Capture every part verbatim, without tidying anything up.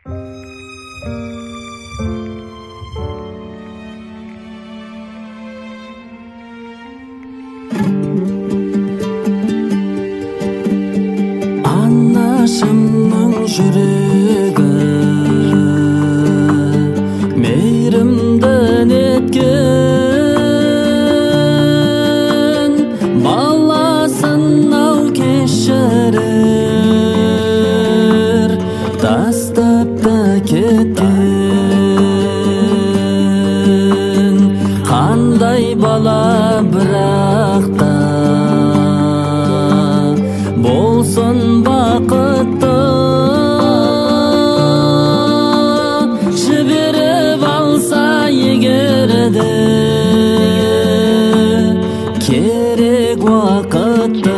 Anlaşımның жүрегі мейірімден еткен баласын ау кешірер тастап та кеткен қандай бала бірақ та болсын бақытты жіберіп алса егер де керек уақытты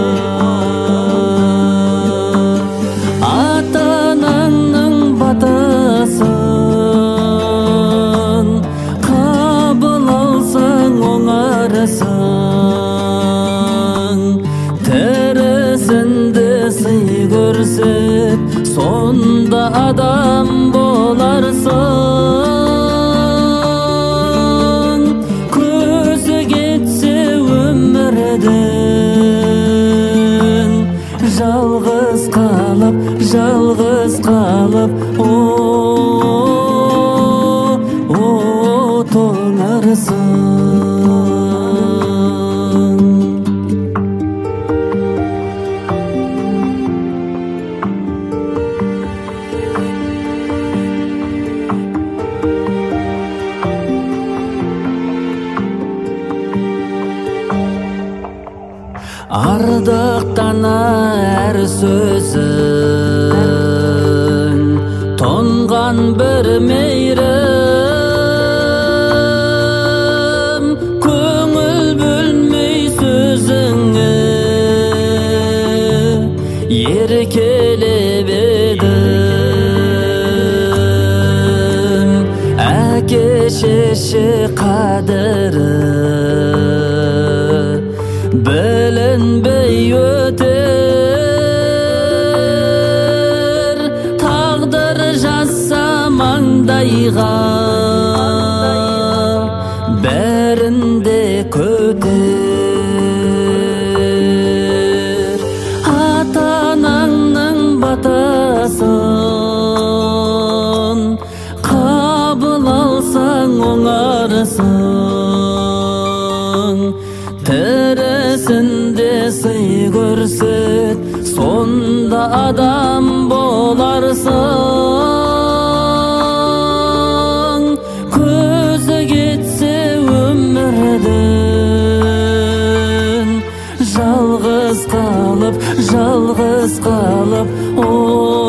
ата-анаңның батасын қабыл алсаң оңарсың тірісінде сый көрсет сонда адам боларсың көзі кетсе өмірден жалғыз қалып жалғыз қалып о о тоңарсың ардақтана әр сөзің тоңған бір мейірім көңіл бөлмей сөзіңе еркелеп едім әке шеше қадірі білінбей өтер тағдыр жазса маңдайға бәрін де көтер ата-анаңның батасын қабыл алсаң оңарсың тірісінде сый көрсет сонда адам боларсың көзі кетсе өмірден жалғыз қалып жалғыз қалып о